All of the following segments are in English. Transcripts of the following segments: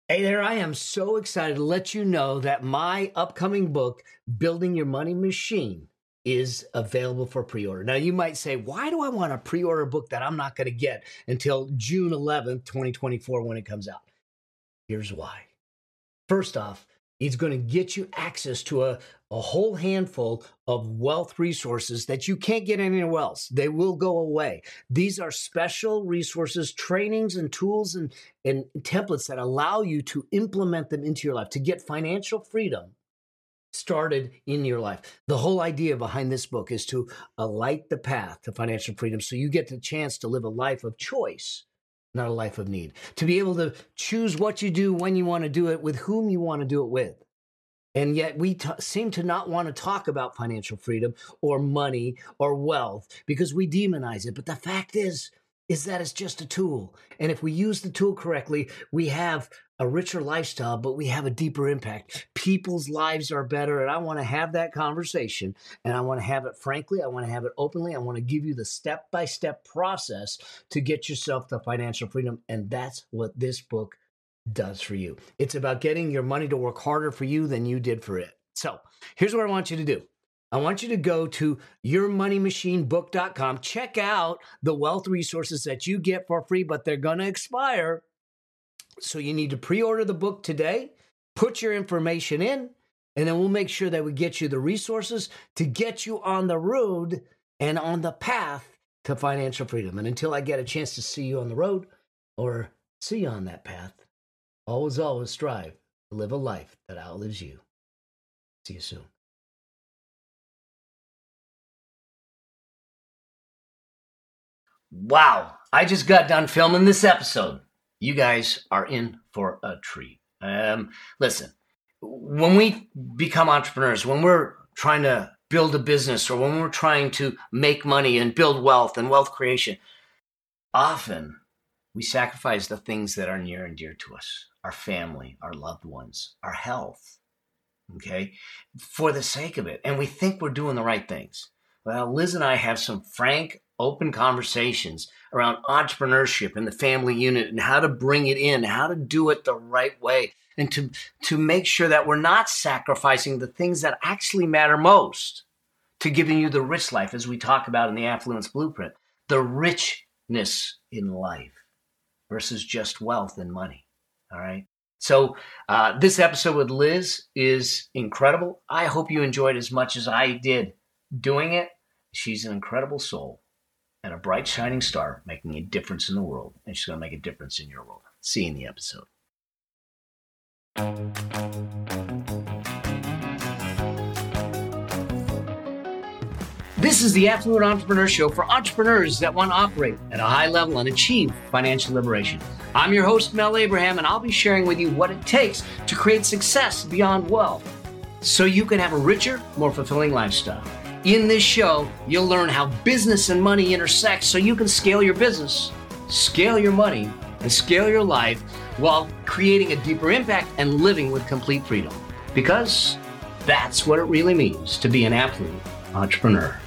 Hey there, I am so excited to let you know that my upcoming book, Building Your Money Machine, is available for pre-order. Now, you might say, why do I want to pre-order a book that I'm not going to get until June 11th, 2024 when it comes out? Here's why. First off, it's going to get you access to a whole handful of wealth resources that you can't get anywhere else. They will go away. These are special resources, trainings, and tools and templates that allow you to implement them into your life, to get financial freedom started in your life. The whole idea behind this book is to light the path to financial freedom so you get the chance to live a life of choice, not a life of need. To be able to choose what you do, when you want to do it, with whom you want to do it with. And yet we seem to not want to talk about financial freedom or money or wealth because we demonize it. But the fact is that it's just a tool. And if we use the tool correctly, we have a richer lifestyle, but we have a deeper impact. People's lives are better. And I want to have that conversation. And I want to have it frankly. I want to have it openly. I want to give you the step-by-step process to get yourself to financial freedom. And that's what this book does for you. It's about getting your money to work harder for you than you did for it. So here's what I want you to do. I want you to go to yourmoneymachinebook.com. Check out the wealth resources that you get for free, but they're going to expire. So you need to pre-order the book today, put your information in, and then we'll make sure that we get you the resources to get you on the road and on the path to financial freedom. And until I get a chance to see you on the road or see you on that path, always strive to live a life that outlives you. See you soon. Wow, I just got done filming this episode. You guys are in for a treat. Listen, when we become entrepreneurs, when we're trying to build a business or when we're trying to make money and build wealth and wealth creation, often we sacrifice the things that are near and dear to us, our family, our loved ones, our health, okay, for the sake of it. And we think we're doing the right things. Well, Liz and I have some frank, open conversations around entrepreneurship and the family unit and how to bring it in, how to do it the right way, and to make sure that we're not sacrificing the things that actually matter most to giving you the rich life, as we talk about in the Affluence Blueprint, the richness in life versus just wealth and money. All right. So this episode with Liz is incredible. I hope you enjoyed as much as I did doing it. She's an incredible soul and a bright, shining star making a difference in the world. And she's going to make a difference in your world. See you in the episode. This is the Affluent Entrepreneur Show for entrepreneurs that want to operate at a high level and achieve financial liberation. I'm your host, Mel Abraham, and I'll be sharing with you what it takes to create success beyond wealth so you can have a richer, more fulfilling lifestyle. In this show, you'll learn how business and money intersect so you can scale your business, scale your money, and scale your life while creating a deeper impact and living with complete freedom. Because that's what it really means to be an affluent entrepreneur.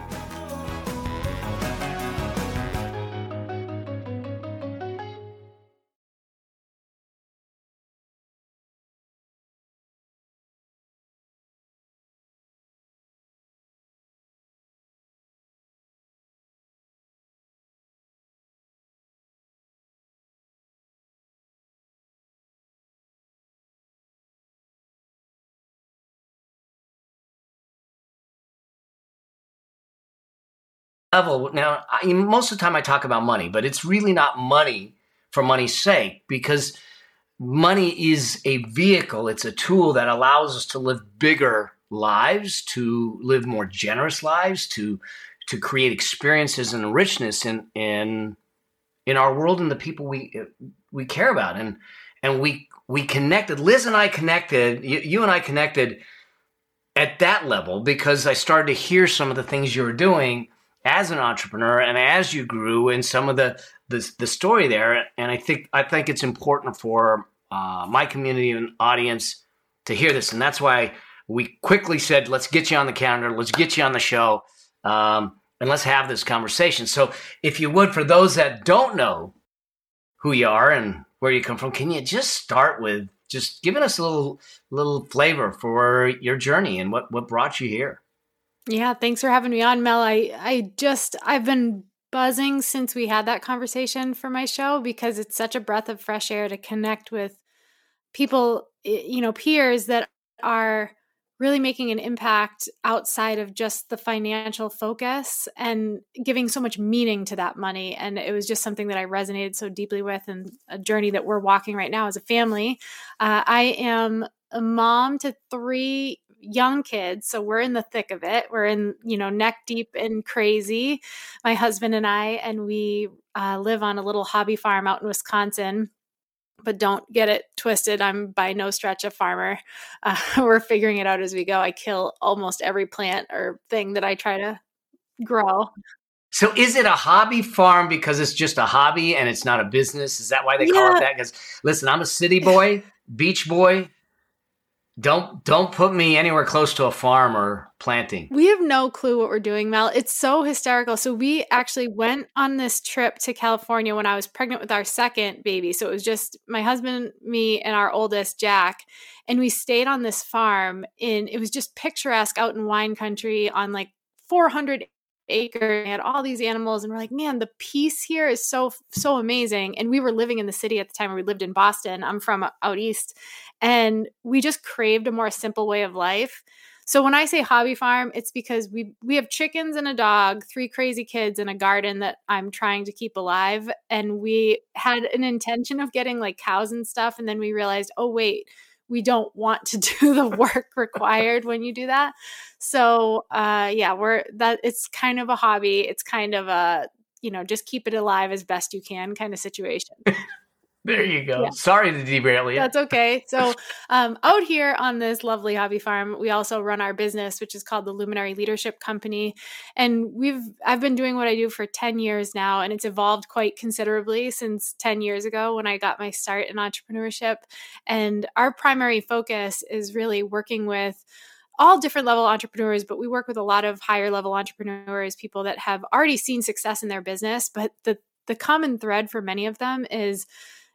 Level. Now, most of the time I talk about money, but it's really not money for money's sake, because money is a vehicle. It's a tool that allows us to live bigger lives, to live more generous lives, to create experiences and richness in our world and the people we care about. And we connected. Liz and I connected. You and I connected at that level because I started to hear some of the things you were doing as an entrepreneur and as you grew in some of the story there. And I think it's important for my community and audience to hear this. And that's why we quickly said, let's get you on the calendar. Let's get you on the show. And let's have this conversation. So if you would, for those that don't know who you are and where you come from. Can you just start with just giving us a little flavor for your journey and what brought you here? Yeah, thanks for having me on, Mel. I've been buzzing since we had that conversation for my show because it's such a breath of fresh air to connect with people, peers that are really making an impact outside of just the financial focus and giving so much meaning to that money. And it was just something that I resonated so deeply with, and a journey that we're walking right now as a family. I am a mom to 3 young kids, so we're in the thick of it. We're in, neck deep and crazy, my husband and I, and we live on a little hobby farm out in Wisconsin. But don't get it twisted. I'm by no stretch a farmer. We're figuring it out as we go. I kill almost every plant or thing that I try to grow. So is it a hobby farm because it's just a hobby and it's not a business? Is that why they call it Yeah. that? Because listen, I'm a city boy, beach boy. Don't put me anywhere close to a farm or planting. We have no clue what we're doing, Mel. It's so hysterical. So we actually went on this trip to California when I was pregnant with our second baby. So it was just my husband, me, and our oldest, Jack. And we stayed on this farm it was just picturesque out in wine country on like 400 acres. We had all these animals, and we're like, man, the peace here is so amazing. And we were living in the city at the time. We lived in Boston. I'm from out east. And we just craved a more simple way of life. So when I say hobby farm, it's because we have chickens and a dog, 3 crazy kids, and a garden that I'm trying to keep alive. And we had an intention of getting like cows and stuff. And then we realized, oh, wait, we don't want to do the work required when you do that. So it's kind of a hobby. It's kind of a, just keep it alive as best you can kind of situation. There you go. Yeah. Sorry to derail you. That's okay. So out here on this lovely hobby farm, we also run our business, which is called the Luminary Leadership Company. And I've been doing what I do for 10 years now, and it's evolved quite considerably since 10 years ago when I got my start in entrepreneurship. And our primary focus is really working with all different level entrepreneurs, but we work with a lot of higher level entrepreneurs, people that have already seen success in their business. But the common thread for many of them is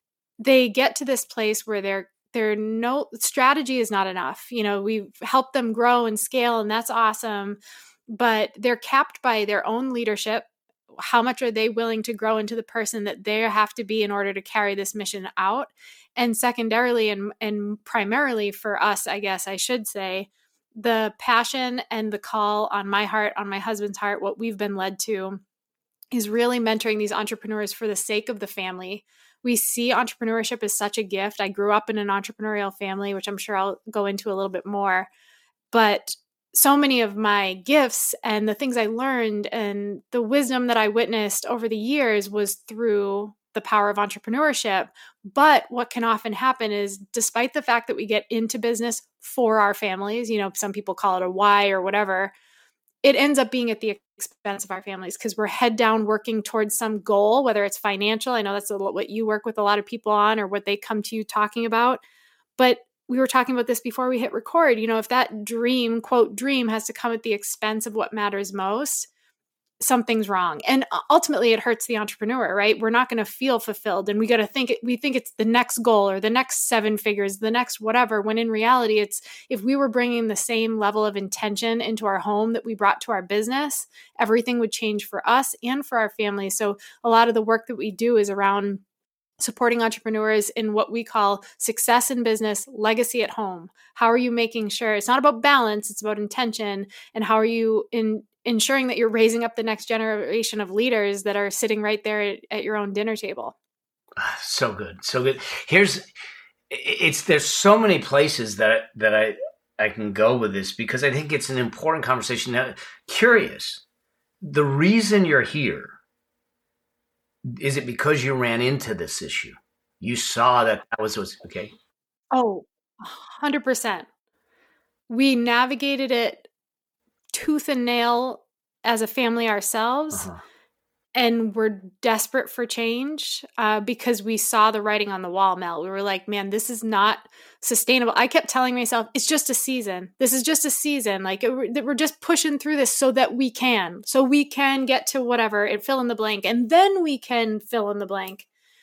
they get to this place where their no strategy is not enough. We've helped them grow and scale, and that's awesome, but they're capped by their own leadership. How much are they willing to grow into the person that they have to be in order to carry this mission out? And secondarily, and primarily for us, I guess I should say, the passion and the call on my heart, on my husband's heart, what we've been led to is really mentoring these entrepreneurs for the sake of the family. We see entrepreneurship as such a gift. I grew up in an entrepreneurial family, which I'm sure I'll go into a little bit more. But so many of my gifts and the things I learned and the wisdom that I witnessed over the years was through the power of entrepreneurship. But what can often happen is, despite the fact that we get into business for our families, some people call it a why or whatever, it ends up being at the expense of our families because we're head down working towards some goal, whether it's financial. I know that's what you work with a lot of people on, or what they come to you talking about. But we were talking about this before we hit record. If that dream, quote, dream has to come at the expense of what matters most, something's wrong. And ultimately it hurts the entrepreneur, right? We're not going to feel fulfilled. And we think it's the next goal or the next 7 figures, the next whatever, when in reality, it's if we were bringing the same level of intention into our home that we brought to our business, everything would change for us and for our family. So a lot of the work that we do is around supporting entrepreneurs in what we call success in business, legacy at home. How are you making sure it's not about balance, it's about intention, and how are you ensuring that you're raising up the next generation of leaders that are sitting right there at your own dinner table? So good. So good. There's so many places that I can go with this because I think it's an important conversation. Now, curious, the reason you're here, is it because you ran into this issue? You saw that was okay? Oh, 100%. We navigated it tooth and nail as a family ourselves. Uh-huh. And we're desperate for change because we saw the writing on the wall, Mel. We were like, man, this is not sustainable. I kept telling myself, it's just a season. This is just a season. Like we're just pushing through this so we can get to whatever and fill in the blank. And then we can fill in the blank.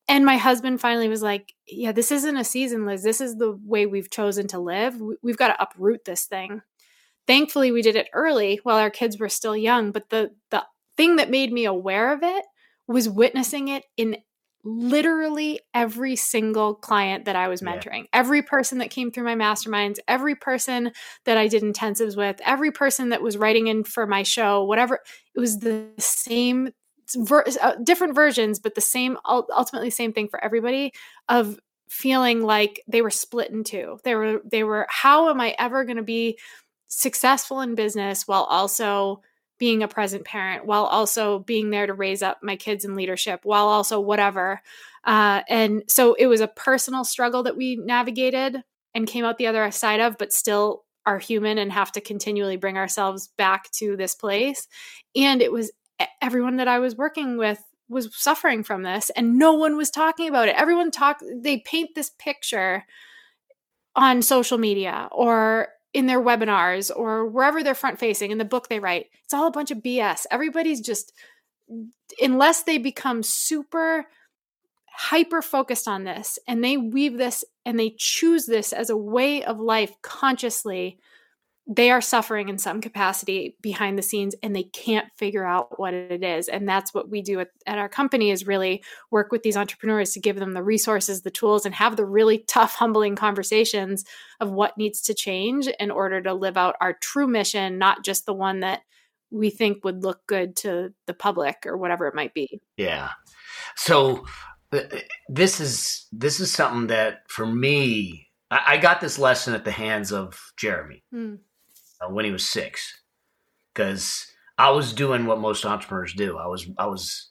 And my husband finally was like, yeah, this isn't a season, Liz. This is the way we've chosen to live. We've got to uproot this thing. Thankfully, we did it early while our kids were still young. But the thing that made me aware of it was witnessing it in literally every single client that I was mentoring, every person that came through my masterminds, every person that I did intensives with, every person that was writing in for my show, whatever. It was the same, different versions, but the same, ultimately same thing for everybody, of feeling like they were split in two. They were, how am I ever going to be successful in business while also being a present parent, while also being there to raise up my kids in leadership, while also whatever. And so it was a personal struggle that we navigated and came out the other side of, but still are human and have to continually bring ourselves back to this place. And it was everyone that I was working with was suffering from this, and no one was talking about it. They paint this picture on social media or in their webinars or wherever they're front facing in the book they write. It's all a bunch of BS. Everybody's just, unless they become super hyper focused on this and they weave this and they choose this as a way of life consciously, they are suffering in some capacity behind the scenes and they can't figure out what it is. And that's what we do at our company, is really work with these entrepreneurs to give them the resources, the tools, and have the really tough, humbling conversations of what needs to change in order to live out our true mission, not just the one that we think would look good to the public or whatever it might be. Yeah. So this is something that for me, I got this lesson at the hands of Jeremy. When he was 6, because I was doing what most entrepreneurs do. I was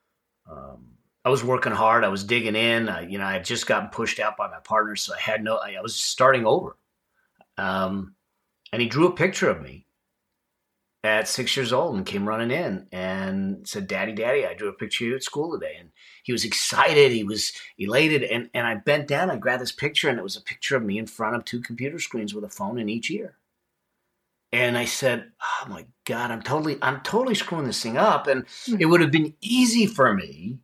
working hard. I was digging in. I had just gotten pushed out by my partner, so I was starting over. And he drew a picture of me at 6 years old and came running in and said, Daddy, I drew a picture of you at school today. And he was excited. He was elated. And I bent down, I grabbed this picture, and it was a picture of me in front of 2 computer screens with a phone in each ear. And I said, oh my God, I'm totally screwing this thing up. And it would have been easy for me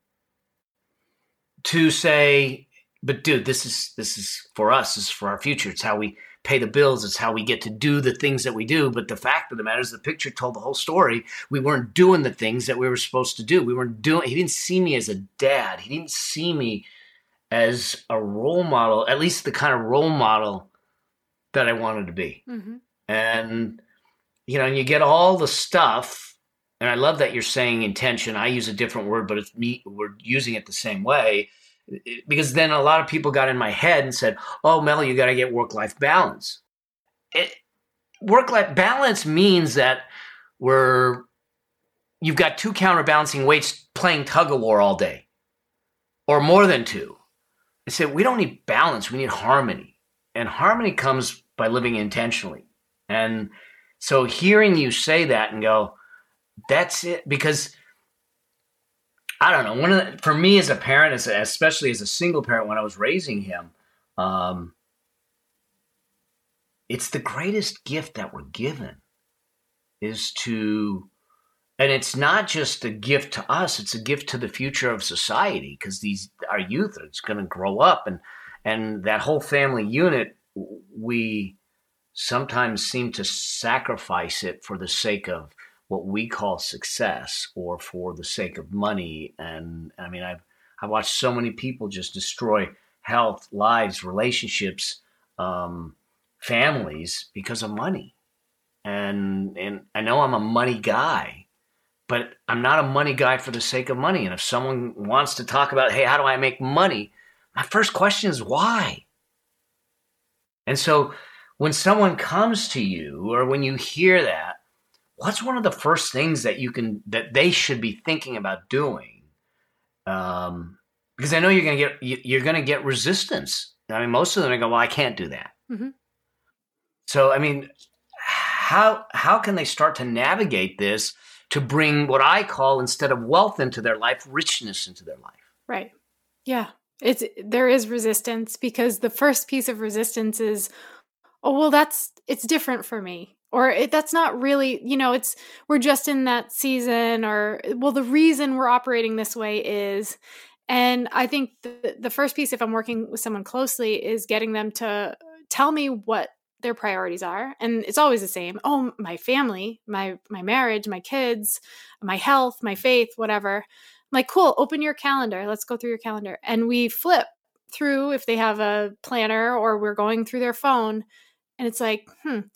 to say, but dude, this is for us. This is for our future. It's how we pay the bills. It's how we get to do the things that we do. But the fact of the matter is, the picture told the whole story. We weren't doing the things that we were supposed to do. He didn't see me as a dad. He didn't see me as a role model, at least the kind of role model that I wanted to be. Mm-hmm. And, and you get all the stuff, and I love that you're saying intention. I use a different word, but we're using it the same way, because then a lot of people got in my head and said, oh, Mel, you got to get work-life balance. Work-life balance means that you've got 2 counterbalancing weights playing tug-of-war all day, or more than 2. I said, we don't need balance, we need harmony. And harmony comes by living intentionally. And so hearing you say that and go, that's it, because I don't know, for me as a parent, especially as a single parent, when I was raising him, it's the greatest gift that we're given and it's not just a gift to us, it's a gift to the future of society, because our youth is going to grow up, and that whole family unit, we sometimes seem to sacrifice it for the sake of what we call success, or for the sake of money. And I mean, I've watched so many people just destroy health, lives, relationships, families because of money. And I know I'm a money guy, but I'm not a money guy for the sake of money. And if someone wants to talk about, hey, how do I make money? My first question is why? And so when someone comes to you, or when you hear that, what's one of the first things that they should be thinking about doing? Because I know you're gonna get resistance. I mean, most of them are going, well, I can't do that. Mm-hmm. So, I mean, how can they start to navigate this to bring what I call, instead of wealth into their life, richness into their life? Right. Yeah. There is resistance, because the first piece of resistance is, oh, well, it's different for me. Or that's not really, we're just in that season, or, well, the reason we're operating this way is, And I think the first piece, if I'm working with someone closely, is getting them to tell me what their priorities are. And it's always the same. Oh, my family, my marriage, my kids, my health, my faith, whatever. I'm like, cool, open your calendar. Let's go through your calendar. And we flip through if they have a planner or we're going through their phone. And it's like,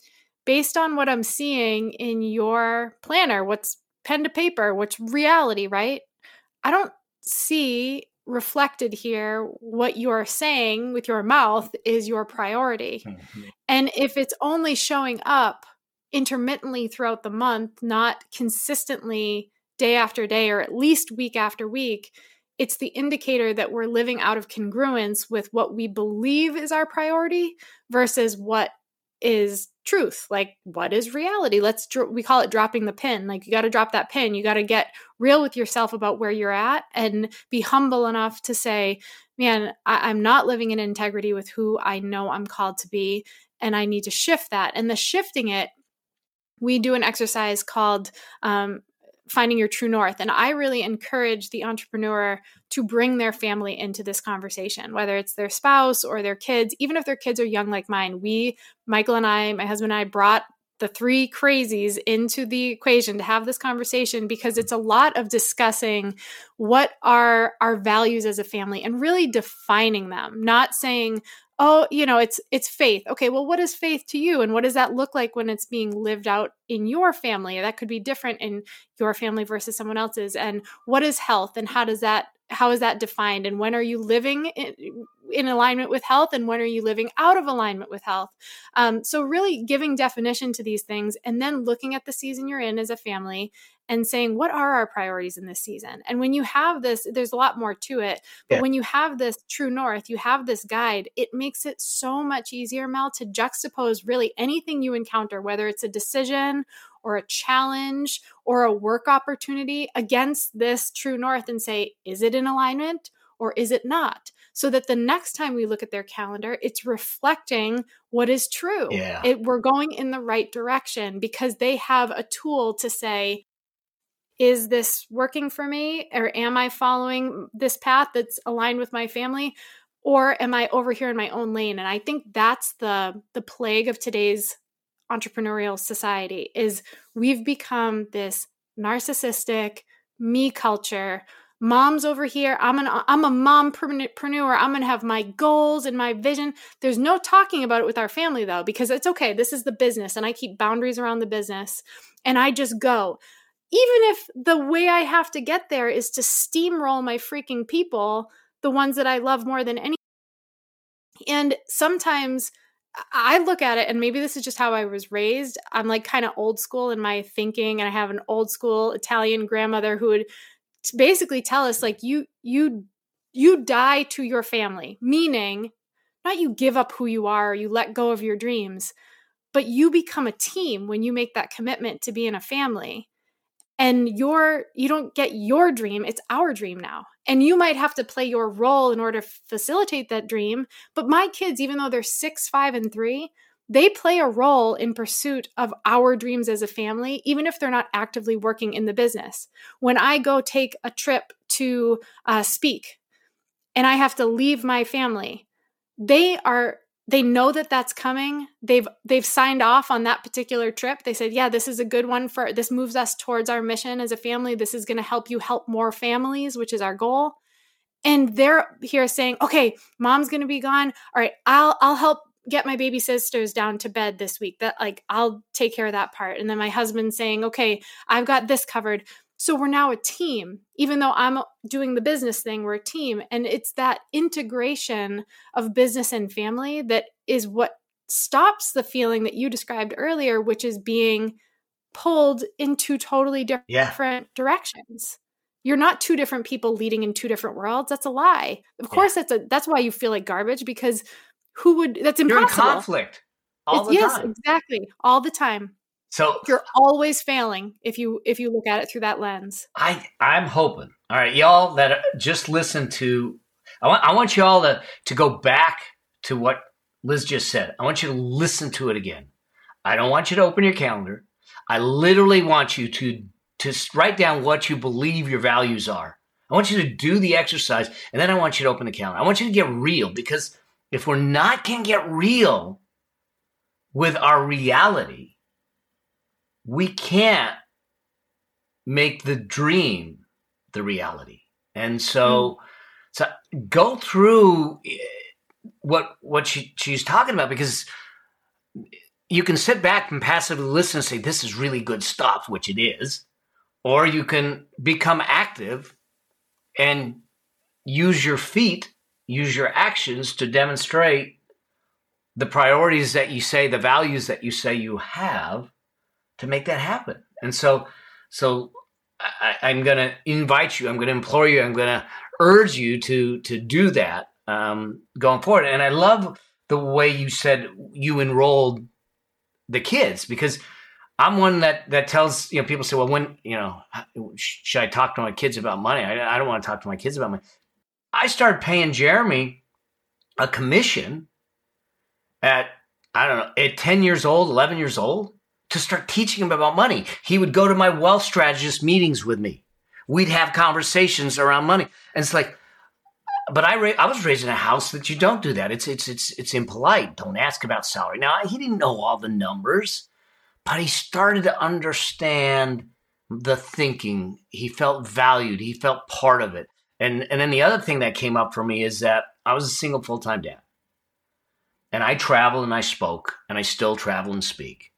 based on what I'm seeing in your planner, what's pen to paper, what's reality, right? I don't see reflected here what you're saying with your mouth is your priority. Mm-hmm. And if it's only showing up intermittently throughout the month, not consistently day after day, or at least week after week, it's the indicator that we're living out of congruence with what we believe is our priority versus what is truth. Like, what is reality? We call it dropping the pin. Like, you got to drop that pin. You got to get real with yourself about where you're at and be humble enough to say, man, I'm not living in integrity with who I know I'm called to be. And I need to shift that. And the shifting it, we do an exercise called finding your true north. And I really encourage the entrepreneur to bring their family into this conversation, whether it's their spouse or their kids, even if their kids are young like mine. Michael and I, my husband and I, brought the three crazies into the equation to have this conversation, because it's a lot of discussing what are our values as a family and really defining them, not saying, oh, it's faith. Okay, well, what is faith to you? And what does that look like when it's being lived out in your family? That could be different in your family versus someone else's. And what is health? And how is that defined? And when are you living in alignment with health? And when are you living out of alignment with health? So really giving definition to these things, and then looking at the season you're in as a family and saying, what are our priorities in this season? And when you have this, there's a lot more to it, but when you have this true north, you have this guide, it makes it so much easier, Mel, to juxtapose really anything you encounter, whether it's a decision or a challenge or a work opportunity, against this true north and say, is it in alignment or is it not? So that the next time we look at their calendar, it's reflecting what is true. Yeah. We're going in the right direction because they have a tool to say, is this working for me? Or am I following this path that's aligned with my family? Or am I over here in my own lane? And I think that's the plague of today's entrepreneurial society, is we've become this narcissistic me culture. Mom's over here. I'm a mompreneur. I'm going to have my goals and my vision. There's no talking about it with our family, though, because it's okay. This is the business, and I keep boundaries around the business, and I just go. Even if the way I have to get there is to steamroll my freaking people, the ones that I love more than any. And sometimes I look at it, and maybe this is just how I was raised. I'm like kind of old school in my thinking, and I have an old school Italian grandmother who would basically tell us, like, you die to your family, meaning not you give up who you are, or you let go of your dreams, but you become a team when you make that commitment to be in a family. And you don't get your dream, it's our dream now. And you might have to play your role in order to facilitate that dream. But my kids, even though they're 6, 5, and 3, they play a role in pursuit of our dreams as a family, even if they're not actively working in the business. When I go take a trip to speak and I have to leave my family, they know that that's coming. They've signed off on that particular trip. They said, yeah, this is a good one this moves us towards our mission as a family. This is going to help you help more families, which is our goal. And they're here saying, okay, mom's going to be gone. All right, I'll help get my baby sisters down to bed this week. I'll take care of that part. And then my husband's saying, okay, I've got this covered. So we're now a team. Even though I'm doing the business thing, we're a team. And it's that integration of business and family that is what stops the feeling that you described earlier, which is being pulled in two totally different directions. You're not two different people leading in two different worlds. That's a lie. Of course, that's why you feel like garbage, because that's impossible. You're in conflict all the time. Yes, exactly. All the time. So you're always failing if you look at it through that lens. I'm hoping. All right, y'all that just listen to, I want you all to go back to what Liz just said. I want you to listen to it again. I don't want you to open your calendar. I literally want you to write down what you believe your values are. I want you to do the exercise, and then I want you to open the calendar. I want you to get real, because if we're not going to get real with our reality, we can't make the dream the reality. And so go through what she's talking about, because you can sit back and passively listen and say, this is really good stuff, which it is, or you can become active and use your feet, use your actions to demonstrate the priorities that you say, the values that you say you have, to make that happen. And so I'm going to invite you, I'm going to implore you, I'm going to urge you to do that going forward. And I love the way you said you enrolled the kids, because I'm one that tells, people say, well, when, should I talk to my kids about money? I don't want to talk to my kids about money. I started paying Jeremy a commission at 10 years old, 11 years old, to start teaching him about money. He would go to my wealth strategist meetings with me. We'd have conversations around money. And it's like, but I was raised in a house that you don't do that. It's impolite. Don't ask about salary. Now, he didn't know all the numbers, but he started to understand the thinking. He felt valued. He felt part of it. And then the other thing that came up for me is that I was a single full-time dad. And I traveled and I spoke, and I still travel and speak.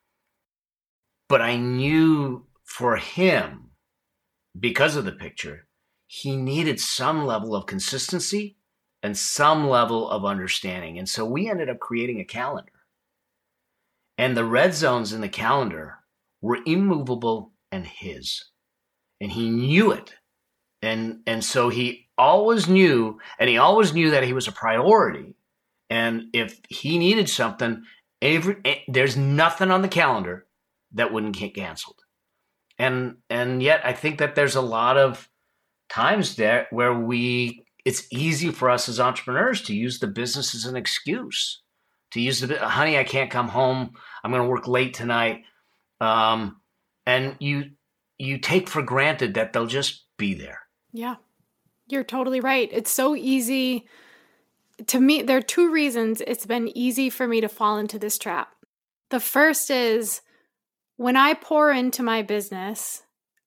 But I knew for him, because of the picture, he needed some level of consistency and some level of understanding. And so we ended up creating a calendar. And the red zones in the calendar were immovable and his. And he knew it. And so he always knew, and he always knew that he was a priority. And if he needed something, there's nothing on the calendar that wouldn't get canceled. And yet I think that there's a lot of times there where it's easy for us as entrepreneurs to use the business as an excuse, to use honey, I can't come home, I'm going to work late tonight. And you take for granted that they'll just be there. Yeah, you're totally right. It's so easy. To me, there are two reasons it's been easy for me to fall into this trap. The first is, when I pour into my business,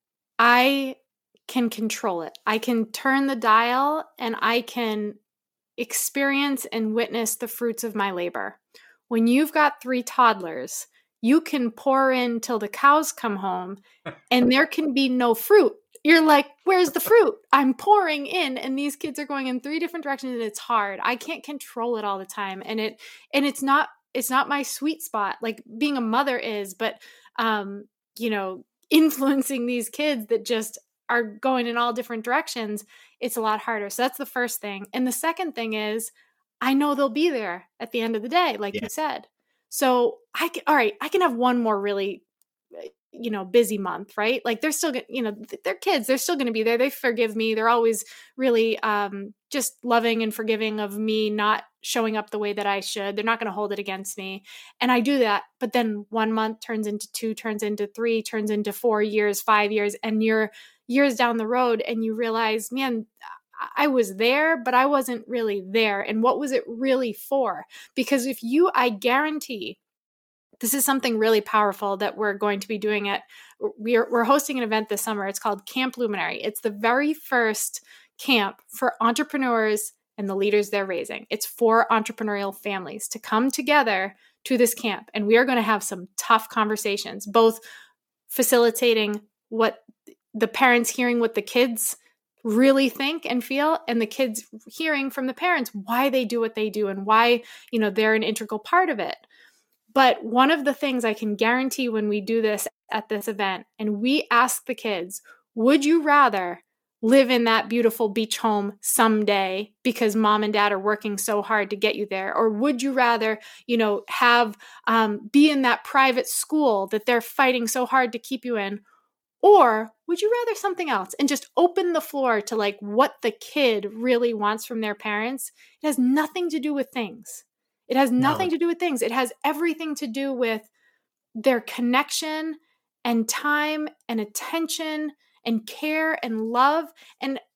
I can control it. I can turn the dial and I can experience and witness the fruits of my labor. When you've got 3 toddlers, you can pour in till the cows come home and there can be no fruit. You're like, where's the fruit? I'm pouring in and these kids are going in 3 different directions and it's hard. I can't control it all the time. And it's not my sweet spot, like being a mother is, but influencing these kids that just are going in all different directions, it's a lot harder. So that's the first thing. And the second thing is, I know they'll be there at the end of the day, like you said. So I can have one more really busy month, right? Like they're still, they're kids, they're still going to be there. They forgive me. They're always really just loving and forgiving of me not showing up the way that I should. They're not going to hold it against me. And I do that. But then 1 month turns into 2, turns into 3, turns into 4 years, 5 years, and you're years down the road and you realize, man, I was there, but I wasn't really there. And what was it really for? Because I guarantee, this is something really powerful that we're going to be doing we're hosting an event this summer. It's called Camp Luminary. It's the very first camp for entrepreneurs and the leaders they're raising. It's for entrepreneurial families to come together to this camp. And we are going to have some tough conversations, both facilitating what the parents hearing what the kids really think and feel, and the kids hearing from the parents why they do what they do and why, they're an integral part of it. But one of the things I can guarantee when we do this at this event, and we ask the kids, would you rather live in that beautiful beach home someday because mom and dad are working so hard to get you there? Or would you rather, have be in that private school that they're fighting so hard to keep you in? Or would you rather something else? And just open the floor to like what the kid really wants from their parents. It has nothing to do with things. It has nothing to do with things. It has everything to do with their connection and time and attention and care and love. And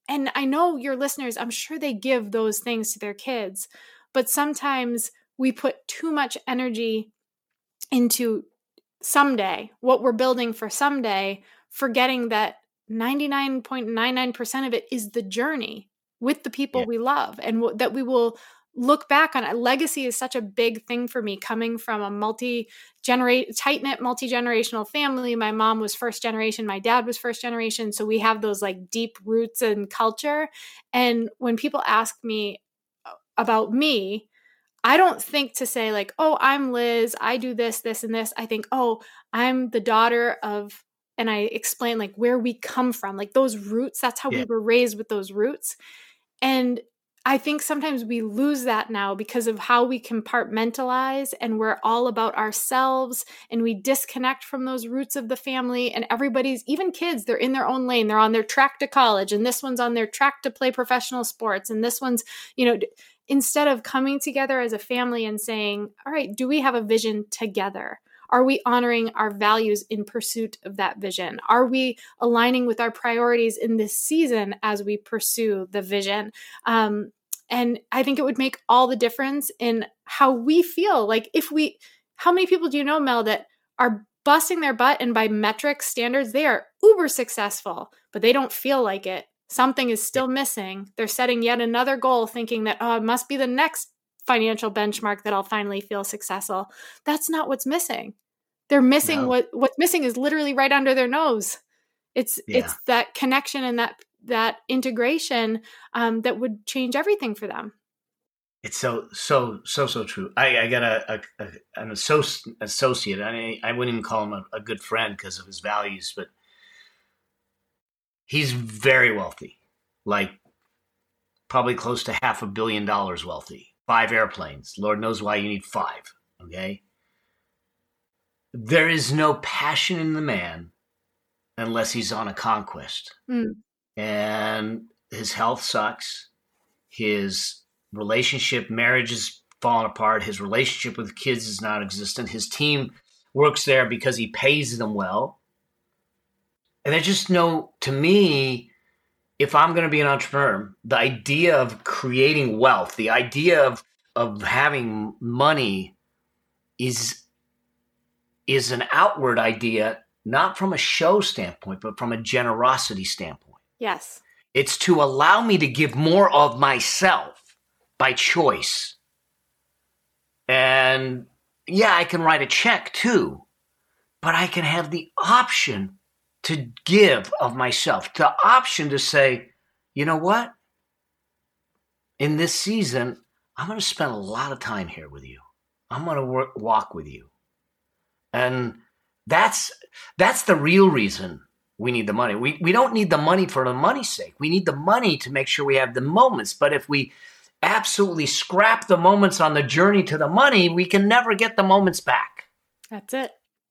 And I know your listeners, I'm sure they give those things to their kids, but sometimes we put too much energy into someday, what we're building for someday, forgetting that 99.99% of it is the journey with the people we love, and that we will look back on. Legacy is such a big thing for me, coming from a tight-knit, multi-generational family. My mom was first generation, my dad was first generation, so we have those like deep roots and culture. And when people ask me about me, I don't think to say like, oh, I'm Liz, I do this, this, and this. I think, oh, I'm the daughter of, and I explain like where we come from, like those roots. That's how we were raised, with those roots. And I think sometimes we lose that now because of how we compartmentalize, and we're all about ourselves, and we disconnect from those roots of the family. And everybody's, even kids, they're in their own lane. They're on their track to college, and this one's on their track to play professional sports. And this one's, instead of coming together as a family and saying, all right, do we have a vision together? Are we honoring our values in pursuit of that vision? Are we aligning with our priorities in this season as we pursue the vision? And I think it would make all the difference in how we feel. Like how many people do you know, Mel, that are busting their butt, and by metric standards, they are uber successful, but they don't feel like it. Something is still missing. They're setting yet another goal thinking that, oh, it must be the next financial benchmark that I'll finally feel successful. That's not what's missing. They're missing what's missing is literally right under their nose. It's that connection and that integration that would change everything for them. It's so true. I got an associate. I wouldn't even call him a good friend because of his values, but he's very wealthy, like probably close to $500 million wealthy. 5 airplanes. Lord knows why you need 5. Okay. There is no passion in the man unless he's on a conquest. And his health sucks. His marriage is falling apart. His relationship with kids is non-existent. His team works there because he pays them well. And I just know, to me, if I'm going to be an entrepreneur, the idea of creating wealth, the idea of having money is an outward idea, not from a show standpoint, but from a generosity standpoint. Yes. It's to allow me to give more of myself by choice. And I can write a check too, but I can have the option to give of myself, the option to say, you know what? In this season, I'm going to spend a lot of time here with you. I'm going to walk with you. And that's the real reason we need the money. We don't need the money for the money's sake. We need the money to make sure we have the moments. But if we absolutely scrap the moments on the journey to the money, we can never get the moments back. That's it.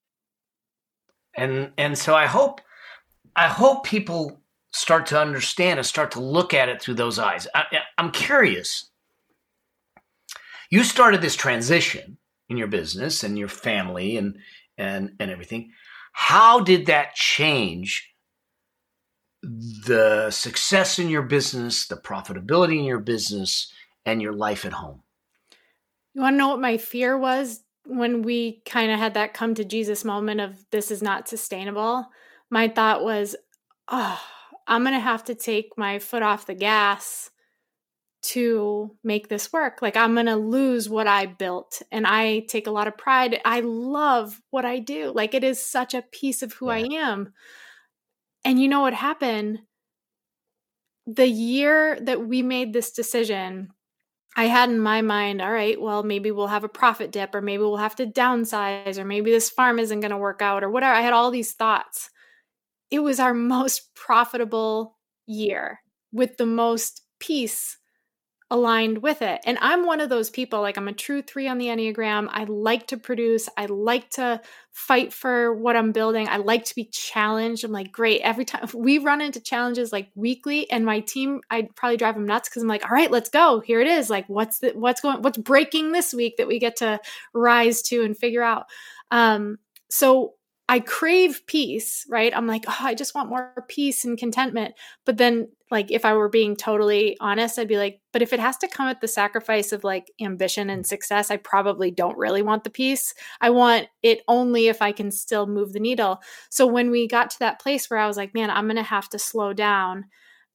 And so I hope people start to understand and start to look at it through those eyes. I'm curious. You started this transition in your business and your family and everything. How did that change the success in your business, the profitability in your business, and your life at home? You want to know what my fear was when we kind of had that come to Jesus moment of this is not sustainable? My thought was, oh, I'm going to have to take my foot off the gas to make this work. Like, I'm going to lose what I built. And I take a lot of pride. I love what I do. Like, it is such a piece of who I am. And you know what happened? The year that we made this decision, I had in my mind, all right, well, maybe we'll have a profit dip, or maybe we'll have to downsize, or maybe this farm isn't going to work out, or whatever. I had all these thoughts. It was our most profitable year with the most peace aligned with it. And I'm one of those people, like, I'm a true 3 on the Enneagram. I like to produce. I like to fight for what I'm building. I like to be challenged. I'm like, great. Every time we run into challenges like weekly, and my team, I'd probably drive them nuts because I'm like, all right, let's go. Here it is. Like, what's breaking this week that we get to rise to and figure out. So I crave peace, right? I'm like, oh, I just want more peace and contentment. But then, like, if I were being totally honest, I'd be like, but if it has to come at the sacrifice of like ambition and success, I probably don't really want the peace. I want it only if I can still move the needle. So when we got to that place where I was like, man, I'm going to have to slow down,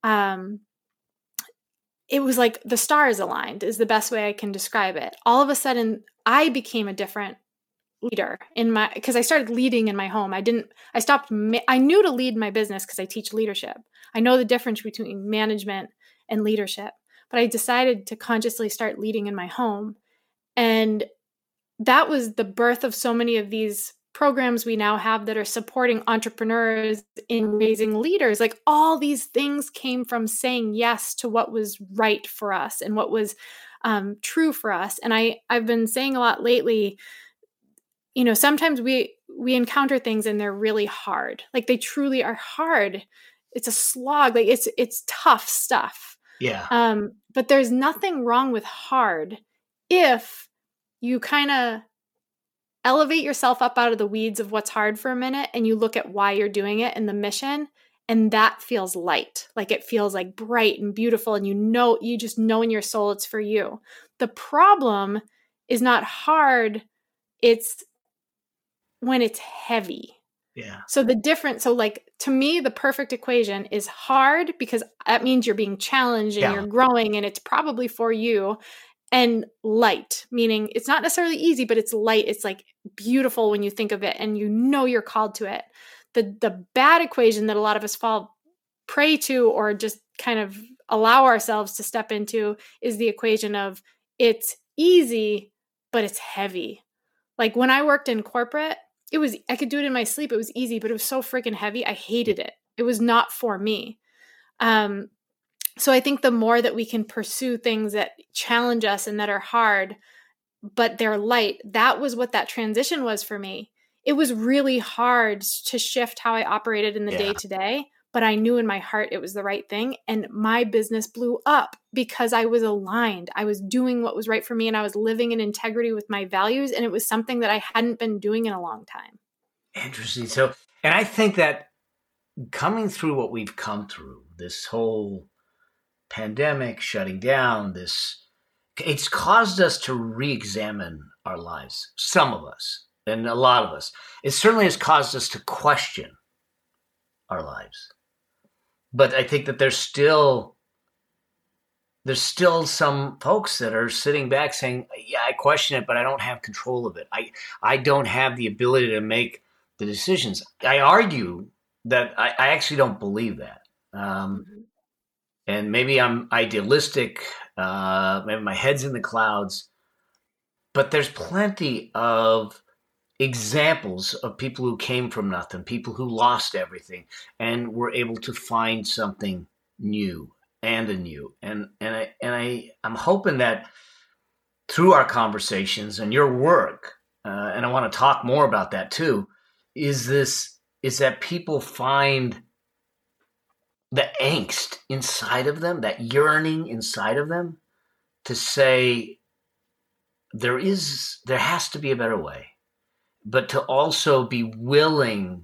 it was like the stars aligned is the best way I can describe it. All of a sudden, I became a different leader because I started leading in my home. I knew to lead my business because I teach leadership. I know the difference between management and leadership, but I decided to consciously start leading in my home. And that was the birth of so many of these programs we now have that are supporting entrepreneurs in raising leaders. Like all these things came from saying yes to what was right for us and what was true for us. And I've been saying a lot lately, sometimes we encounter things and they're really hard. Like they truly are hard. It's a slog. Like it's tough stuff. Yeah. But there's nothing wrong with hard if you kind of elevate yourself up out of the weeds of what's hard for a minute and you look at why you're doing it and the mission, and that feels light. Like it feels like bright and beautiful, and you just know in your soul it's for you. The problem is not hard, it's when it's heavy. Yeah. So like to me, the perfect equation is hard because that means you're being challenged and you're growing and it's probably for you, and light, meaning it's not necessarily easy, but it's light. It's like beautiful when you think of it and you're called to it. The bad equation that a lot of us fall prey to or just kind of allow ourselves to step into is the equation of it's easy, but it's heavy. Like when I worked in corporate, I could do it in my sleep. It was easy, but it was so freaking heavy. I hated it. It was not for me. So I think the more that we can pursue things that challenge us and that are hard, but they're light, that was what that transition was for me. It was really hard to shift how I operated in the day to day, but I knew in my heart it was the right thing. And my business blew up because I was aligned. I was doing what was right for me and I was living in integrity with my values. And it was something that I hadn't been doing in a long time. Interesting. So, and I think that coming through what we've come through, this whole pandemic, shutting down, it's caused us to re-examine our lives. Some of us, and a lot of us. It certainly has caused us to question our lives. But I think that there's still some folks that are sitting back saying, yeah, I question it, but I don't have control of it. I don't have the ability to make the decisions. I argue that I actually don't believe that. And maybe I'm idealistic, maybe my head's in the clouds, but there's plenty of examples of people who came from nothing, people who lost everything and were able to find something new and anew. And I'm hoping that through our conversations and your work, and I want to talk more about that too, is that people find the angst inside of them, that yearning inside of them to say, there has to be a better way, but to also be willing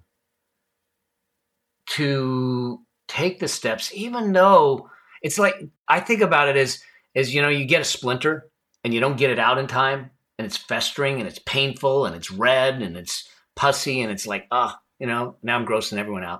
to take the steps, even though it's like, I think about it as you get a splinter and you don't get it out in time and it's festering and it's painful and it's red and it's pussy and it's like, now I'm grossing everyone out.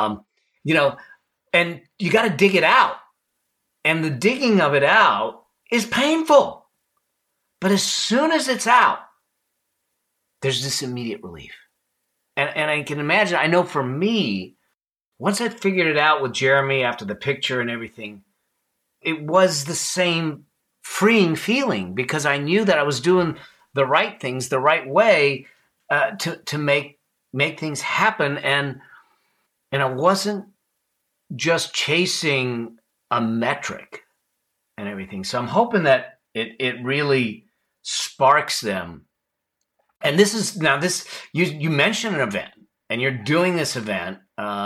And you got to dig it out. And the digging of it out is painful. But as soon as it's out, there's this immediate relief. And I can imagine, I know for me, once I figured it out with Jeremy after the picture and everything, it was the same freeing feeling because I knew that I was doing the right things the right way to make things happen. And I wasn't just chasing a metric and everything. So I'm hoping that it really sparks them. And you mentioned an event, and you're doing this event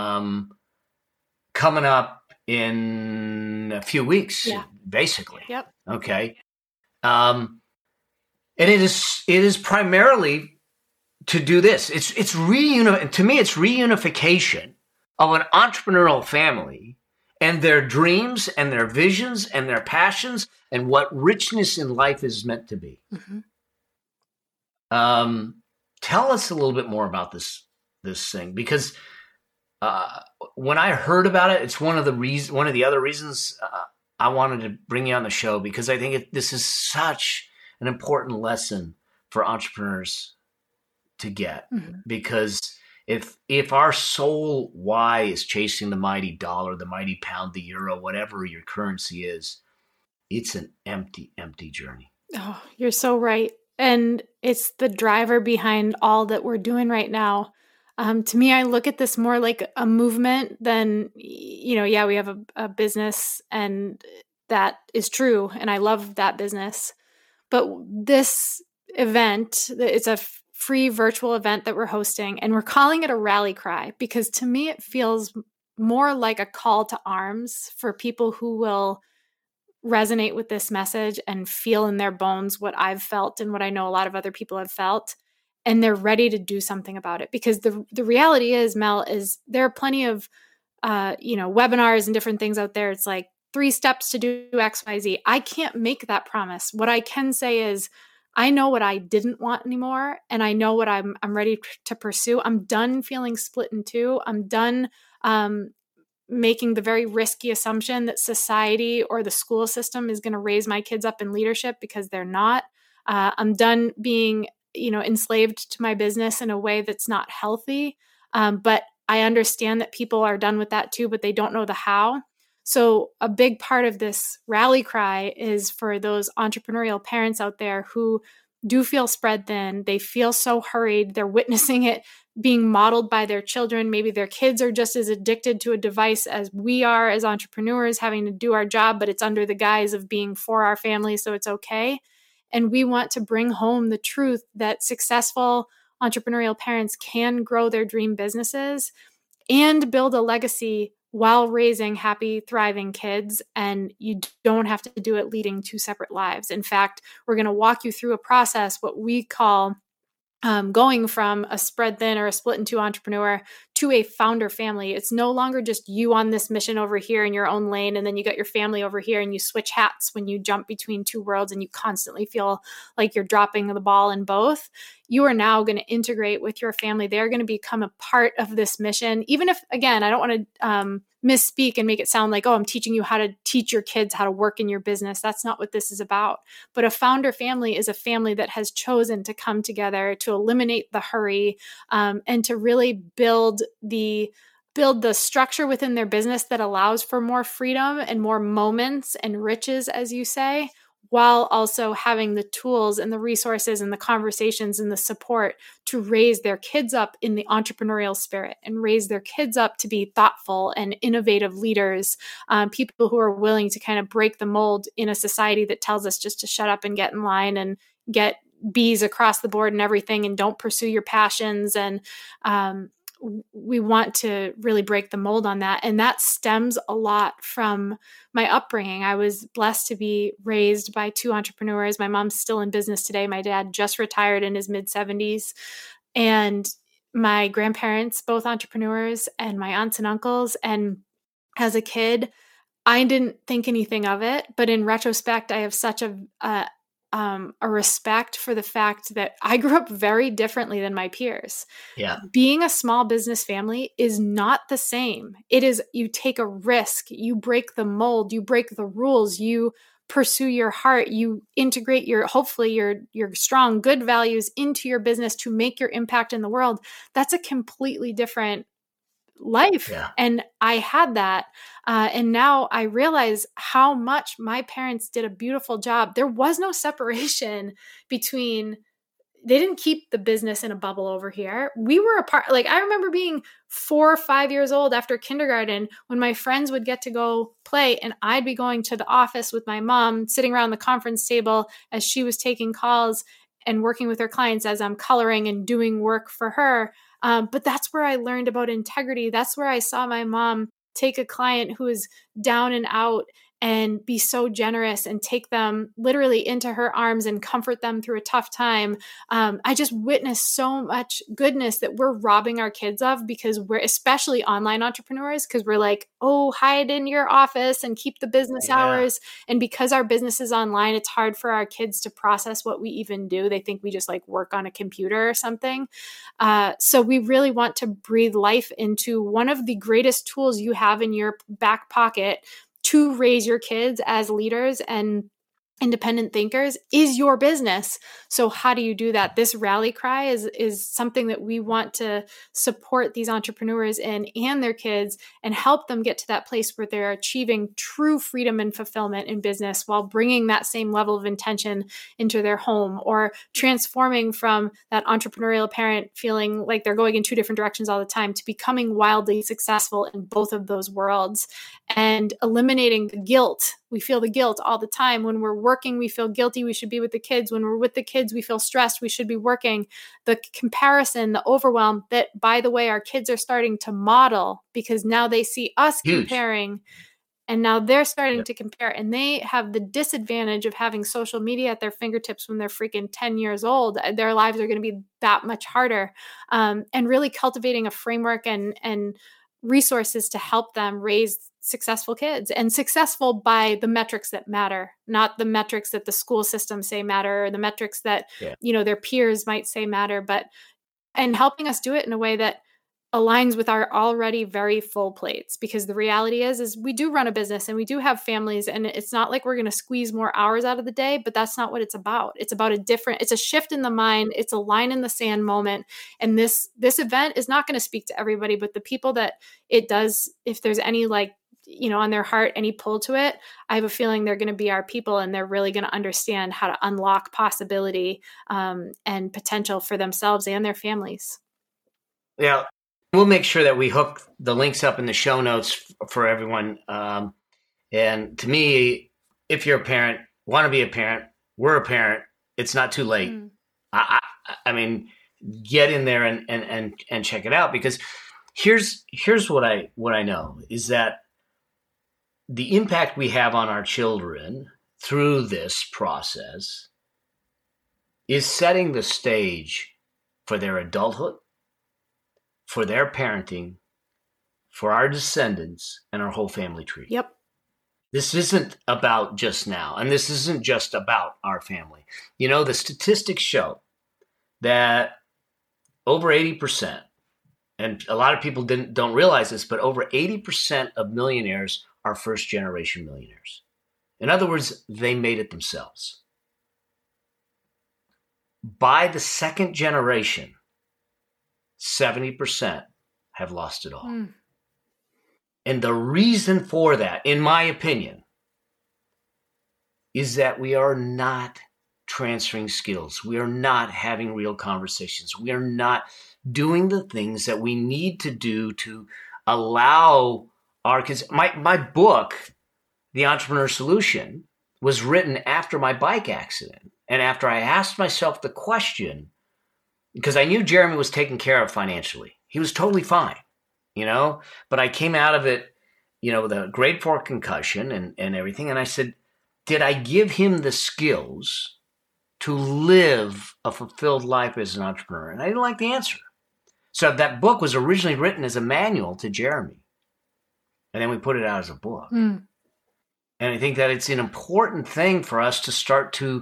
coming up in a few weeks, basically. Yep. Okay. And it is primarily to do this. It's to me, it's reunification of an entrepreneurial family and their dreams and their visions and their passions and what richness in life is meant to be. Mm-hmm. Tell us a little bit more about this thing, because when I heard about it, it's one of the other reasons I wanted to bring you on the show, because I think this is such an important lesson for entrepreneurs to get. Mm-hmm. Because if our sole why is chasing the mighty dollar, the mighty pound, the euro, whatever your currency is, it's an empty journey. Oh, you're so right. And it's the driver behind all that we're doing right now. To me, I look at this more like a movement than, we have a business, and that is true. And I love that business. But this event, it's a free virtual event that we're hosting, and we're calling it a rally cry, because to me, it feels more like a call to arms for people who will resonate with this message and feel in their bones what I've felt and what I know a lot of other people have felt. And they're ready to do something about it, because the reality is, Mel, is there are plenty of, webinars and different things out there. It's like 3 steps to do X, Y, Z. I can't make that promise. What I can say is, I know what I didn't want anymore, and I know what I'm ready to pursue. I'm done feeling split in two. I'm done making the very risky assumption that society or the school system is going to raise my kids up in leadership, because they're not. I'm done being, enslaved to my business in a way that's not healthy. But I understand that people are done with that too, but they don't know the how. So a big part of this rally cry is for those entrepreneurial parents out there who do feel spread thin. They feel so hurried. They're witnessing it being modeled by their children. Maybe their kids are just as addicted to a device as we are as entrepreneurs, having to do our job, but it's under the guise of being for our family, so it's okay. And we want to bring home the truth that successful entrepreneurial parents can grow their dream businesses and build a legacy while raising happy, thriving kids. And you don't have to do it leading 2 separate lives. In fact, we're going to walk you through a process, what we call going from a spread thin or a split in two entrepreneur to a founder family. It's no longer just you on this mission over here in your own lane, and then you got your family over here, and you switch hats when you jump between 2 worlds and you constantly feel like you're dropping the ball in both. You are now going to integrate with your family. They're going to become a part of this mission. Even if, again, I don't want to misspeak and make it sound like, oh, I'm teaching you how to teach your kids how to work in your business. That's not what this is about. But a founder family is a family that has chosen to come together to eliminate the hurry and to really build the structure within their business that allows for more freedom and more moments and riches, as you say, while also having the tools and the resources and the conversations and the support to raise their kids up in the entrepreneurial spirit and raise their kids up to be thoughtful and innovative leaders, people who are willing to kind of break the mold in a society that tells us just to shut up and get in line and get B's across the board and everything and don't pursue your passions. And we want to really break the mold on that. And that stems a lot from my upbringing. I was blessed to be raised by 2 entrepreneurs. My mom's still in business today. My dad just retired in his mid-70s. And my grandparents, both entrepreneurs, and my aunts and uncles. And as a kid, I didn't think anything of it. But in retrospect, I have such a respect for the fact that I grew up very differently than my peers. Yeah. Being a small business family is not the same. It is, you take a risk, you break the mold, you break the rules, you pursue your heart, you integrate hopefully your strong, good values into your business to make your impact in the world. That's a completely different life. Yeah. And I had that. And now I realize how much my parents did a beautiful job. There was no separation between, they didn't keep the business in a bubble over here. We were apart. Like, I remember being 4 or 5 years old after kindergarten when my friends would get to go play and I'd be going to the office with my mom, sitting around the conference table as she was taking calls and working with her clients as I'm coloring and doing work for her. But that's where I learned about integrity. That's where I saw my mom take a client who is down and out and be so generous and take them literally into her arms and comfort them through a tough time. I just witnessed so much goodness that we're robbing our kids of, because we're, especially online entrepreneurs, because we're like, oh, hide in your office and keep the business hours. And because our business is online, it's hard for our kids to process what we even do. They think we just like work on a computer or something. So we really want to breathe life into one of the greatest tools you have in your back pocket to raise your kids as leaders and independent thinkers, is your business. So how do you do that? This rally cry is something that we want to support these entrepreneurs in and their kids, and help them get to that place where they're achieving true freedom and fulfillment in business, while bringing that same level of intention into their home, or transforming from that entrepreneurial parent feeling like they're going in two different directions all the time to becoming wildly successful in both of those worlds, and eliminating the guilt. We feel the guilt all the time. When we're working, we feel guilty. We should be with the kids. When we're with the kids, we feel stressed. We should be working. The comparison, the overwhelm that, by the way, our kids are starting to model, because now they see us comparing, and now they're starting to compare, and they have the disadvantage of having social media at their fingertips when they're freaking 10 years old. Their lives are going to be that much harder. And really cultivating a framework and resources to help them raise successful kids, and successful by the metrics that matter, not the metrics that the school system say matter, or the metrics that, their peers might say matter, and helping us do it in a way that aligns with our already very full plates. Because the reality is we do run a business and we do have families, and it's not like we're going to squeeze more hours out of the day, but that's not what it's about. It's about it's a shift in the mind. It's a line in the sand moment. And this event is not going to speak to everybody, but the people that it does, if there's any on their heart, any pull to it, I have a feeling they're going to be our people, and they're really going to understand how to unlock possibility and potential for themselves and their families. Yeah. We'll make sure that we hook the links up in the show notes for everyone. And to me, if you're a parent, want to be a parent, we're a parent, it's not too late. I mean, get in there and check it out, because here's what I know is that the impact we have on our children through this process is setting the stage for their adulthood, for their parenting, for our descendants, and our whole family tree. Yep. This isn't about just now, and this isn't just about our family. The statistics show that over 80%, and a lot of people don't realize this, but over 80% of millionaires are first-generation millionaires. In other words, they made it themselves. By the second generation, 70% have lost it all. And the reason for that, in my opinion, is that we are not transferring skills. We are not having real conversations. We are not doing the things that we need to do to allow our kids. My book, The Entrepreneur Solution, was written after my bike accident, and after I asked myself the question, because I knew Jeremy was taken care of financially. He was totally fine, but I came out of it, with a grade 4 concussion and everything. And I said, did I give him the skills to live a fulfilled life as an entrepreneur? And I didn't like the answer. So that book was originally written as a manual to Jeremy. And then we put it out as a book. And I think that it's an important thing for us to start to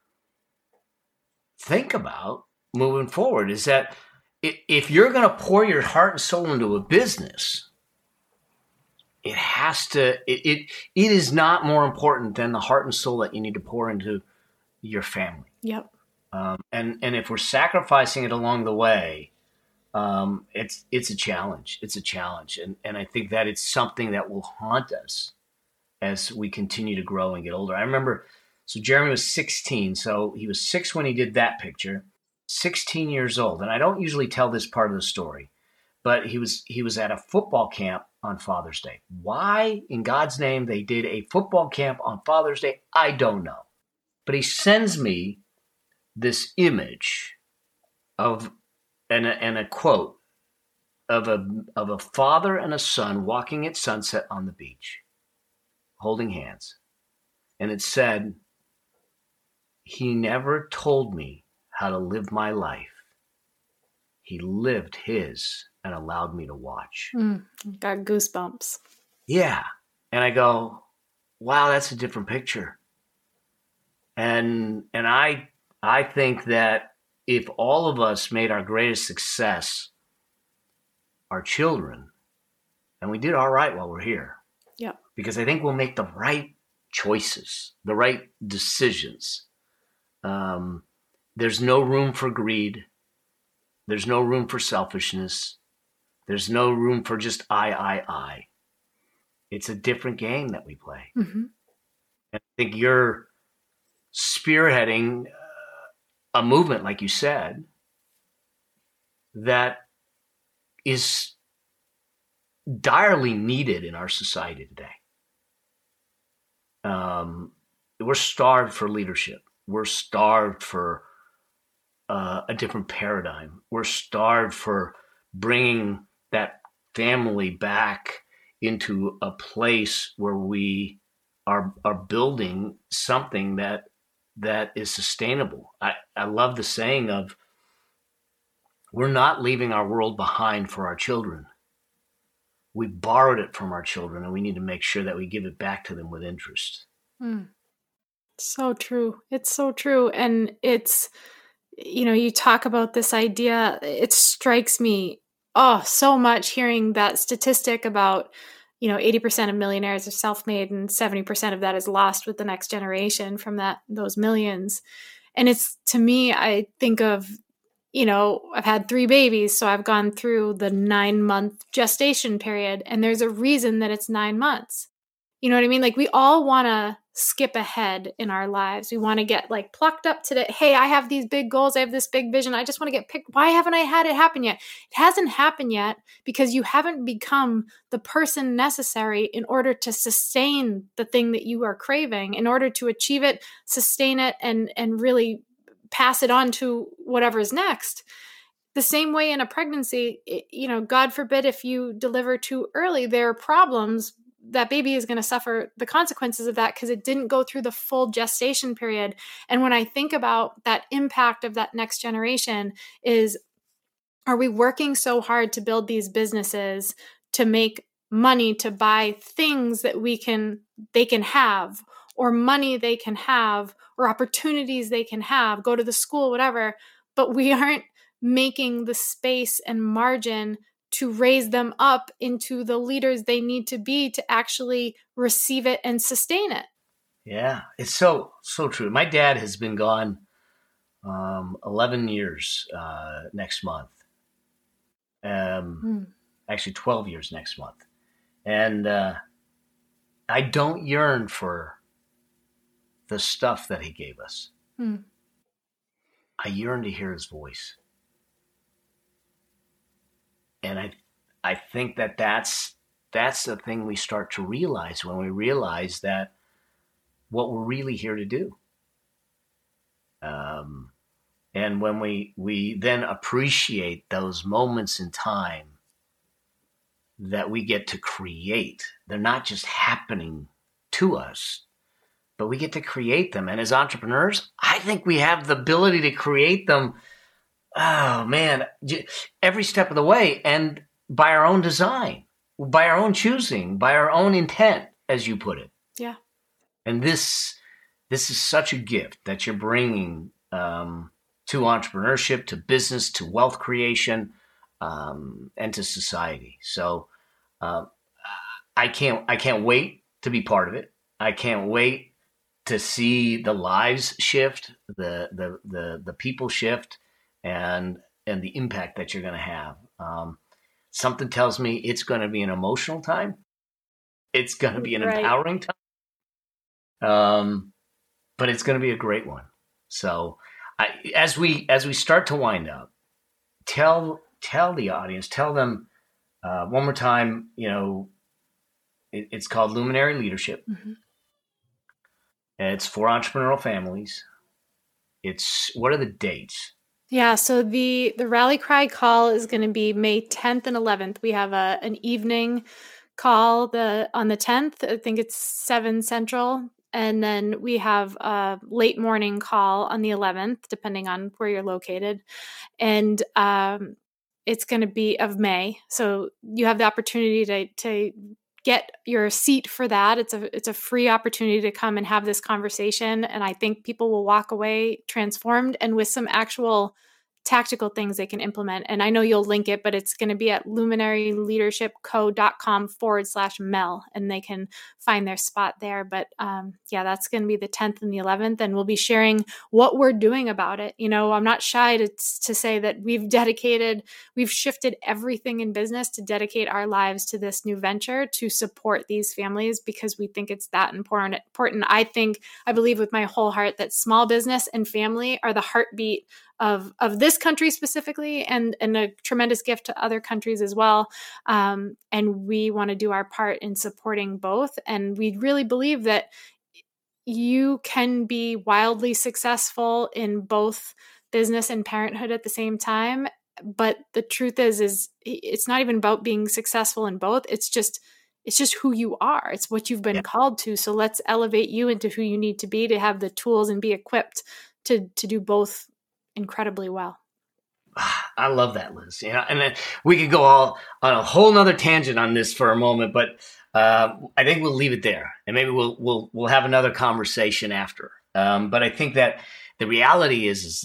think about moving forward, is that if you're going to pour your heart and soul into a business, it has to, it is not more important than the heart and soul that you need to pour into your family. Yep. And if we're sacrificing it along the way, it's a challenge. It's a challenge. And I think that it's something that will haunt us as we continue to grow and get older. I remember, so Jeremy was 16. So he was 6 when he did that picture, 16 years old. And I don't usually tell this part of the story, but he was at a football camp on Father's Day. Why in God's name they did a football camp on Father's Day, I don't know. But he sends me this image of and a quote of a father and a son walking at sunset on the beach. holding hands. And it said, he never told me how to live my life. He lived his and allowed me to watch. Got goosebumps. Yeah. And I go, wow, that's a different picture. And I think that if all of us made our greatest success our children, and we did all right while we're here. Yeah. Because I think we'll make the right choices, the right decisions. There's no room for greed. There's no room for selfishness. There's no room for just I. It's a different game that we play. Mm-hmm. And I think you're spearheading a movement, like you said, that is direly needed in our society today. We're starved for leadership. We're starved for a different paradigm. We're starved for bringing that family back into a place where we are building something that is sustainable. I love the saying of, we're not leaving our world behind for our children. We borrowed it from our children, and we need to make sure that we give it back to them with interest. So true. It's so true. And it's, you talk about this idea, it strikes me, so much hearing that statistic about, 80% of millionaires are self-made and 70% of that is lost with the next generation from those millions. And it's, to me, I think of, I've had 3 babies, so I've gone through the 9-month gestation period, and there's a reason that it's 9 months. You know what I mean? Like, we all want to skip ahead in our lives. We want to get plucked up today. Hey, I have these big goals. I have this big vision. I just want to get picked. Why haven't I had it happen yet? It hasn't happened yet because you haven't become the person necessary in order to sustain the thing that you are craving, in order to achieve it, sustain it, and really pass it on to whatever's next. The same way in a pregnancy, God forbid if you deliver too early, there are problems. That baby is going to suffer the consequences of that because it didn't go through the full gestation period. And when I think about that impact of that next generation are we working so hard to build these businesses to make money, to buy things that they can have, or money they can have, or opportunities they can have, go to the school, whatever, but we aren't making the space and margin to raise them up into the leaders they need to be to actually receive it and sustain it. Yeah, it's so true. My dad has been gone 11 years next month. Actually 12 years next month. And I don't yearn for the stuff that he gave us. I yearn to hear his voice. And I think that's the thing we start to realize when we realize that what we're really here to do. And when we then appreciate those moments in time that we get to create, they're not just happening to us, but we get to create them. And as entrepreneurs, I think we have the ability to create them. Oh man, every step of the way, and by our own design, by our own choosing, by our own intent, as you put it. Yeah. And this is such a gift that you're bringing to entrepreneurship, to business, to wealth creation, and to society. So I can't wait to be part of it. I can't wait to see the lives shift, the people shift, and the impact that you're going to have. Something tells me it's going to be an emotional time. It's going to be an empowering time. But it's going to be a great one. So as we start to wind up, tell the audience, tell them one more time, it's called Luminary Leadership. Mm-hmm. It's for entrepreneurial families. What are the dates? Yeah, so the Rally Cry call is going to be May 10th and 11th. We have an evening call on the 10th. I think it's 7 Central. And then we have a late morning call on the 11th, depending on where you're located. And it's going to be of May. So you have the opportunity to get your seat for that. It's a free opportunity to come and have this conversation. And I think people will walk away transformed and with some actual tactical things they can implement. And I know you'll link it, but it's going to be at luminaryleadershipco.com/Mel, and they can find their spot there. But that's going to be the 10th and the 11th. And we'll be sharing what we're doing about it. I'm not shy to say that we've shifted everything in business to dedicate our lives to this new venture to support these families because we think it's that important. I believe with my whole heart that small business and family are the heartbeat of this country specifically and a tremendous gift to other countries as well. And we want to do our part in supporting both. And we really believe that you can be wildly successful in both business and parenthood at the same time. But the truth is it's not even about being successful in both. It's just who you are. It's what you've been called to. So let's elevate you into who you need to be to have the tools and be equipped to do both incredibly well. I love that, Liz. And then we could go all on a whole nother tangent on this for a moment, but I think we'll leave it there, and maybe we'll have another conversation after. But I think that the reality is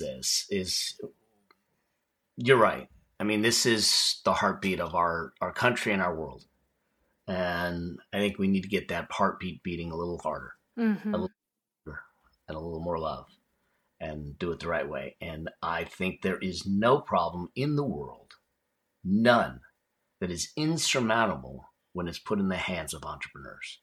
you're right. I mean, this is the heartbeat of our country and our world, and I think we need to get that heartbeat beating a little harder, a little harder, and a little more love. And do it the right way. And I think there is no problem in the world, none, that is insurmountable when it's put in the hands of entrepreneurs.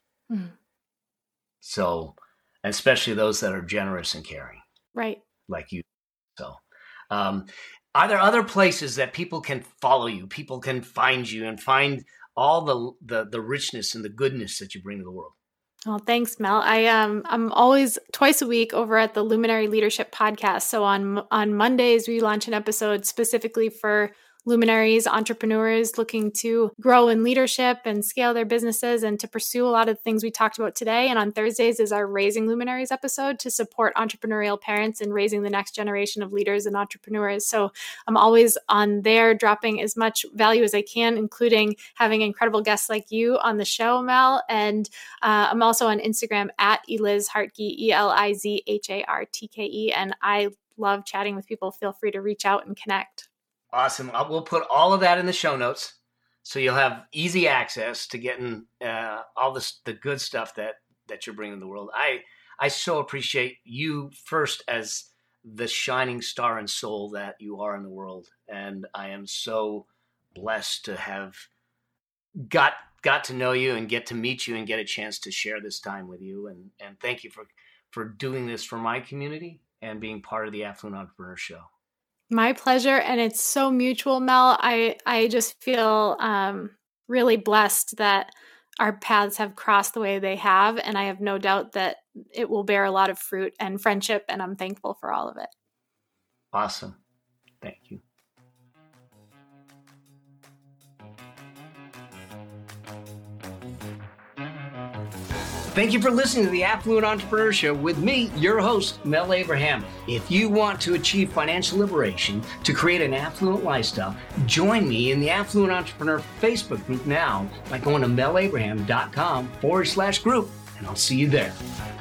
So, especially those that are generous and caring. Right. Like you. So, are there other places that people can follow you, people can find you and find all the richness and the goodness that you bring to the world? Well, thanks, Mel. I'm always twice a week over at the Luminary Leadership Podcast. So on Mondays, we launch an episode specifically for luminaries, entrepreneurs looking to grow in leadership and scale their businesses and to pursue a lot of the things we talked about today. And on Thursdays is our Raising Luminaries episode to support entrepreneurial parents in raising the next generation of leaders and entrepreneurs. So I'm always on there dropping as much value as I can, including having incredible guests like you on the show, Mel. And I'm also on Instagram at Eliz Hartke, ELIZHARTKE. And I love chatting with people. Feel free to reach out and connect. Awesome. We'll put all of that in the show notes, so you'll have easy access to getting all the good stuff that you're bringing to the world. I so appreciate you first as the shining star and soul that you are in the world, and I am so blessed to have got to know you and get to meet you and get a chance to share this time with you. And thank you for doing this for my community and being part of the Affluent Entrepreneur Show. My pleasure. And it's so mutual, Mel. I just feel really blessed that our paths have crossed the way they have. And I have no doubt that it will bear a lot of fruit and friendship. And I'm thankful for all of it. Awesome. Thank you. Thank you for listening to the Affluent Entrepreneur Show with me, your host, Mel Abraham. If you want to achieve financial liberation to create an affluent lifestyle, join me in the Affluent Entrepreneur Facebook group now by going to melabraham.com/group, and I'll see you there.